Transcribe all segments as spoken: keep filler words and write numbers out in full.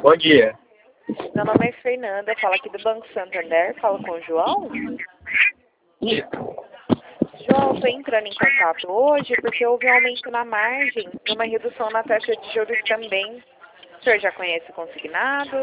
Bom dia. Meu nome é Fernanda, falo aqui do Banco Santander, falo com o João. Isso. João, estou entrando em contato hoje porque houve um aumento na margem e uma redução na taxa de juros também. O senhor já conhece o consignado?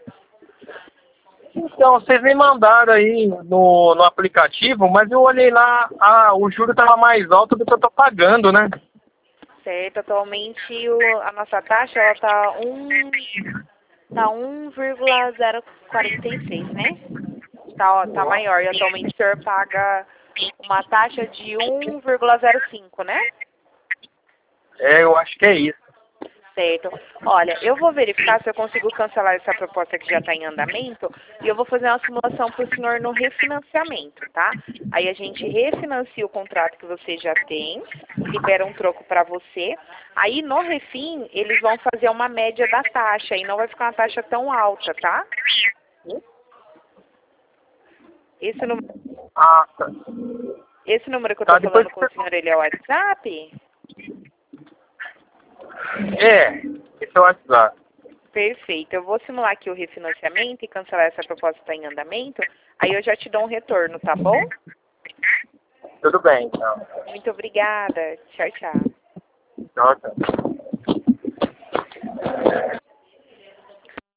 Então, vocês me mandaram aí no, no aplicativo, mas eu olhei lá, ah, o juro estava mais alto do que eu estou pagando, né? Certo, atualmente o, a nossa taxa ela está um, tá um vírgula zero quarenta e seis, né? Tá, ó, tá maior e atualmente o senhor paga uma taxa de um vírgula zero cinco, né? É, eu acho que é isso. Certo. Olha, eu vou verificar se eu consigo cancelar essa proposta que já está em andamento e eu vou fazer uma simulação para o senhor no refinanciamento, tá? Aí a gente refinancia o contrato que você já tem, libera um troco para você. Aí no refim, eles vão fazer uma média da taxa e não vai ficar uma taxa tão alta, tá? Esse número, Ah, tá. esse número que eu Tá, estou depois falando com o senhor, ele é o WhatsApp? É, esse é o WhatsApp. Perfeito. Eu vou simular aqui o refinanciamento e cancelar essa proposta que está em andamento. Aí eu já te dou um retorno, tá bom? Tudo bem, então. Muito obrigada. Tchau, tchau. Tchau, tchau.